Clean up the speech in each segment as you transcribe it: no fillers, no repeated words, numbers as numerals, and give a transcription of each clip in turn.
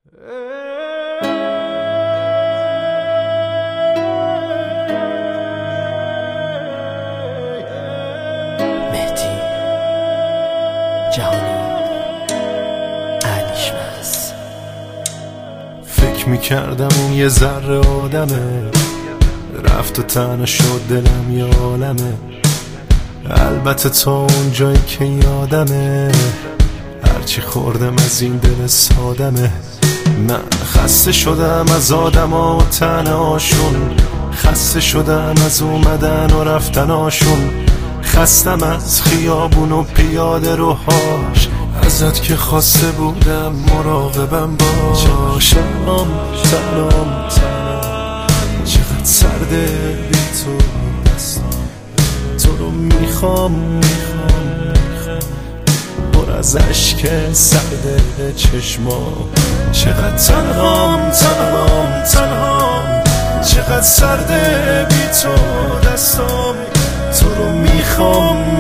مهدی جهانی انیشمس. فکر میکردم اون یه ذره آدمه، رفت و تنها شد دلم یه عالمه. البته تا اون جایی که یادمه، هرچی خوردم از این دل سادمه. من خسته شدم از آدما و تنهاشون، خسته شدم از اومدن و رفتناشون، خستم از خیابون و پیاده روهاش، ازت که خواسته بودم مراقبم باش. سلام سلام سلام، چقدر سرده بی تو دستم، تو رو میخوام پر از عشق سرده چشما. چقدر تنهام چقدر سرده بی تو دستام، تو رو میخوام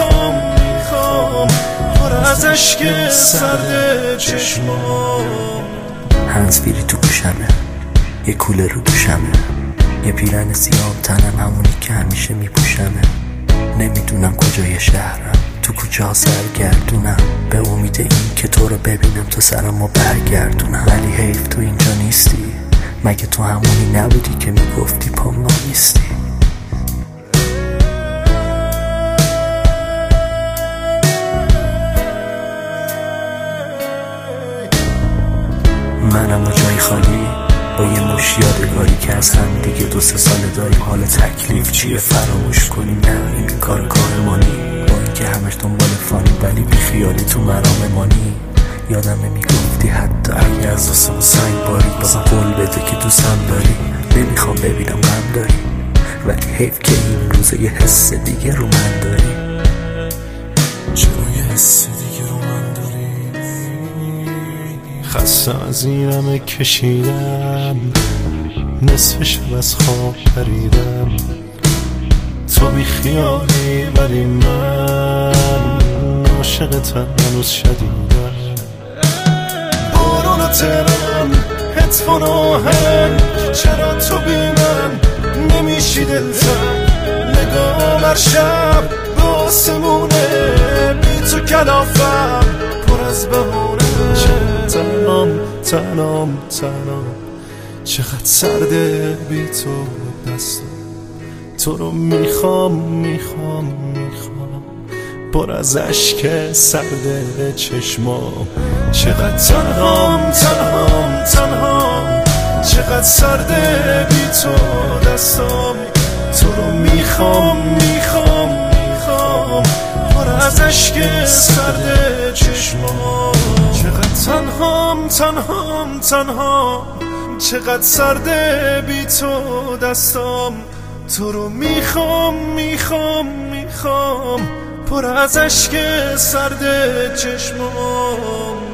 پر از عشق سرده چشما. هنزفیری تو گوشمه، یه کوله رو دوشمه، یه پیرن سیام تنم همونی که همیشه میپوشمه. نمیدونم کجای شهرم، تو کوچه ها سرگردونم، به امید این که تو رو ببینم تو سرمو برگردونم. ولی حیف تو اینجا نیستی، مگه تو همونی نبودی که میگفتی پام نیستی؟ منم با جای خالی، با یه مش یادگاری که از هم دیگه 2-3 سال داریم. حال تکلیف چیه فراموش کنیم؟ نه این کارمانی، با این که همش دنبال فانی ولی بی خیالی تو مراممانی. یادمه میگفتی حتی اگه از آسمون سنگ باری، بازم قول بده که دوستم داری. نمیخوام ببینم غم داری، ولی حیف که این روزه یه حس دیگه رو من داری. چرا یه حس دیگه رو من داری؟ خسته از این همه کشیدم، نصف شب از خواب پریدم، تو بی خیالی ولی من عاشقتم هنوز شدیدم. بارون و ترم هدفون آهنگ، چرا تو بی من نمیشی دلتنگ؟ نگام هر شب به آسمونه، بی تو کلافم پر از بهونه. تنام چقدر سرده بی تو دستم، تو رو میخوام پر از عشق سرده چشما. چقدر تنهام چقدر سرده بی تو دستم، تو رو میخوام پر از عشق سرده چشما. چقدر تنهام چقدر سرده بی تو دستم، تو رو میخوام پر از عشق سرده چشما.